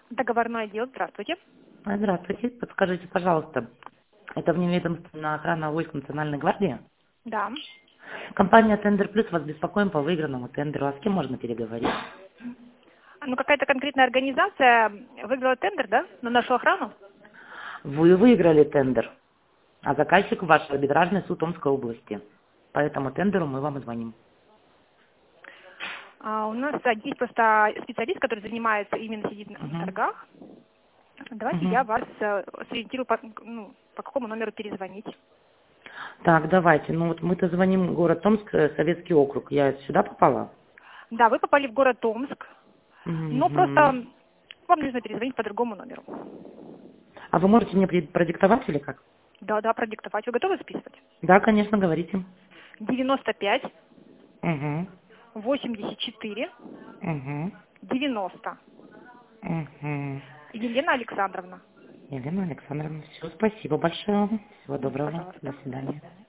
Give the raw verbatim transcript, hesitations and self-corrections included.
Договорной отдел, здравствуйте. А, Здравствуйте. Подскажите, пожалуйста, это вневедомственная охрана войск Национальной гвардии? Да. Компания «Тендер Плюс» вас беспокоим по выигранному тендеру. А с кем можно переговорить? Ну, какая-то конкретная организация выиграла тендер, да, на нашу охрану? Вы выиграли тендер, а заказчик ваш арбитражный суд Омской области. По этому тендеру мы вам и звоним. А, у нас а, есть просто специалист, который занимается, именно сидит на, на Угу. торгах. Давайте Угу. я вас э, сориентирую, по, ну, по какому номеру перезвонить. Так, давайте. Ну вот мы-то звоним город Томск, э, Советский округ. Я сюда попала? Да, вы попали в город Томск, но Угу. просто вам нужно перезвонить по другому номеру. А вы можете мне при- продиктовать или как? Да, да, продиктовать. Вы готовы записывать? Да, конечно, говорите. девяносто пять Угу. восемьдесят четыре Угу. девяносто. Угу. Елена Александровна. Елена Александровна, все, спасибо большое. Всего Мгм, доброго. До пожалуйста. До свидания. свидания.